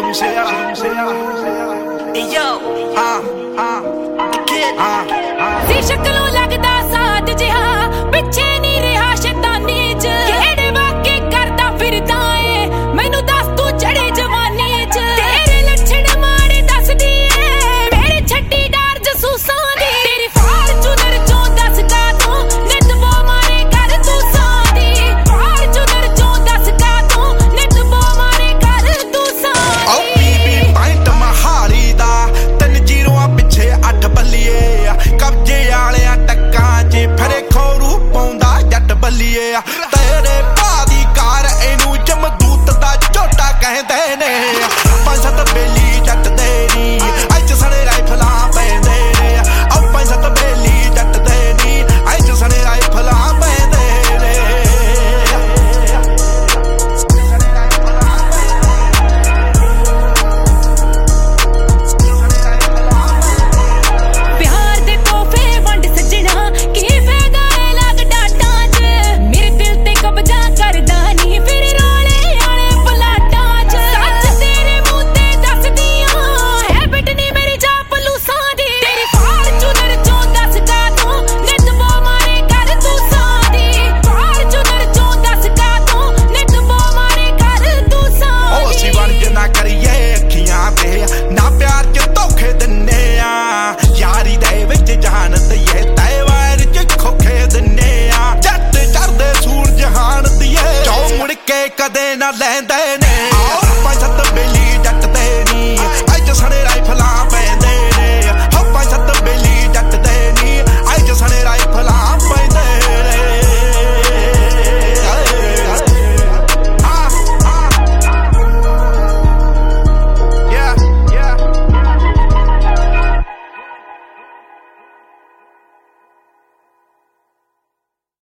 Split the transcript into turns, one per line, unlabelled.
ਸੀ ਸ਼ਕਲੋਂ ਲੱਗਦਾ ਸਾਧ ਜਿਹਾ ਪਿੱਛੇ ਨਹੀਂ ਰਿਹਾ ਸ਼ੈਤਾਨੀ ਚ ਕਿਹੜੇ ਵਾਕੇ ਕਰਦਾ ਫਿਰਦਾ ਏ ਮੈਨੂੰ ਦੱਸ ਤੂੰ ਚੜੇ ਜਵਾਨੀ ਚ ਤੇਰੇ ਲੱਛਣ ਮਾੜੇ ਦੱਸਦੀ ਏ ਮੇਰੇ ਛੱਟੀ ਡਾਰ ਜਸੂਸਾਂ ਦੀ ਤੇਰੀ ਫਾਰਚੂਨਰ ਚੋਂ ਦੱਸ ਕਾ ਤੂੰ ਨਿੱਤ ਬੋ ਮਾਰੇ ਕਰ ਤੂੰ ਸਾਦੀ ਫਾਰਚੂਨਰ ਚੋਂ ਦੱਸ ਕਾ ਤੂੰ ਨਿੱਤ ਬੋ ਮਾਰੇ ਕਰ ਤੂੰ ਸਾਦੀ
ਓ ਬੀਬੀ ਪਾਇੰਟ ਮਹਾਲੀ ਦਾ 3 ਜ਼ੀਰੋਆਂ ਪਿੱਛੇ 8 ਬੱਲੀਏ ਕਬਜੇ ਵਾਲਿਆਂ ਟੱਕਾਂ 'ਚ ਫਰੇ ਖੋਰੂ ਪਾਉਂਦਾ ਜੱਟ ਬੱਲੀਏ ਤੇਰੇ ਭਾ ਦੀ ਕਾਰ ਇਹਨੂੰ ਜਮਦੂਤ ਦਾ ਝੋਟਾ ਕਹਿੰਦੇ ਨੇ 5-7 ਬੇਲੀ ਜੱਟ ਦੇ ਨੀ ਅੱਜ ਸਣੇ ਰਾਈਫਲਾਂ ਪੈਂਦੇ ਨੇ ਓ 5-7 ਬੇਲੀ ਜੱਟ ਦੇ ਨੀ ਅੱਜ ਸਣੇ ਰਾਈਫਲਾਂ ਪੈਂਦੇ ਨੇ
ਪਿਆਰ ਦੇ ਤੋਹਫੇ ਵੰਡ ਸੱਜਣਾ ਕੀ ਫਾਇਦਾ ਏ ਲੱਗ ਡਾਟਾਂ 'ਚ ਮੇਰੇ ਦਿਲ ਤੇ ਕਬਜ਼ਾ ਕਰਦਾ ਨਹੀਂ ਫਿਰ ਰੋਲੇ ਵਾਲੇ ਪਲਾਟਾਂ 'ਚ ਸੱਚ ਤੇਰੇ ਮੂੰਹ ਤੇ ਦੱਸਦੀਆਂ ਹੈਬਿਟ ਨਹੀਂ ਮੇਰੀ ਚਾਪਲੂਸਾਂ ਦੀ ਤੇਰੀ ਫਾਰਚੂਨਰ ਚੋਂ ਦੱਸ ਕਾ ਤੂੰ ਨਿੱਤ ਬੋ ਮਾਰੇ ਕਰ ਤੂੰ ਸਾਦੀ ਫਾਰਚੂਨਰ ਚੋਂ ਦੱਸ ਕਾ ਤੂੰ ਨਿੱਤ ਬੋ ਮਾਰੇ ਕਰ ਤੂੰ ਸਾਦੀ
ਓ ਅਸੀਂ ਵਰਜ ਨਾ ਕਰੀਏ ਅੱਖੀਆਂ ਤੇ ਨਾ ਪਿਆਰ 'ਚ ਧੋਖੇ ਦਿੰਨੇ ਆ ਯਾਰੀ ਦੇ ਵਿੱਚ ਜਹਾਨ ਦਈਏ ਤੈ ਵਾਰ 'ਚ ਖੋਖੇ ਦਿੰਨੇ ਆ ਜੱਟ ਚੜਦੇ ਸੂਰਜ ਹਾਨ ਦੀਏ ਜੋ ਮੁੜ ਕੇ ਕਦੇ ਨਾ ਲੈਂਦੇ ਨੇ